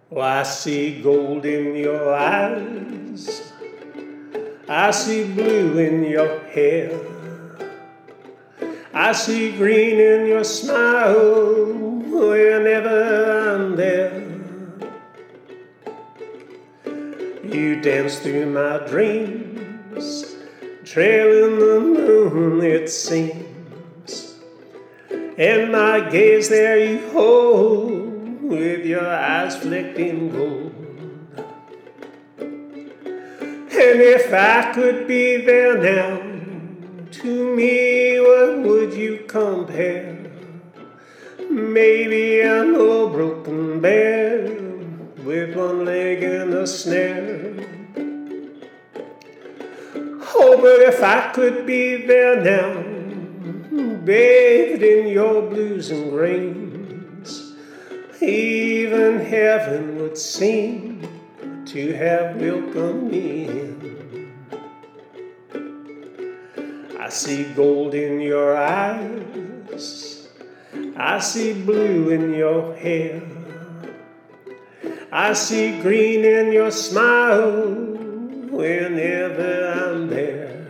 Oh, I see gold in your eyes, I see blue in your hair, I see green in your smile whenever I'm there. You dance through my dreams, trailing the moon it seems, and my gaze there you hold with your eyes flecked in gold. And if I could be there now, to me what would you compare? Maybe an old broken bear with one leg in a snare. Oh, but if I could be there now, bathed in your blues and greens, even heaven would seem to have welcomed me in. I see gold in your eyes, I see blue in your hair, I see green in your smile whenever I'm there.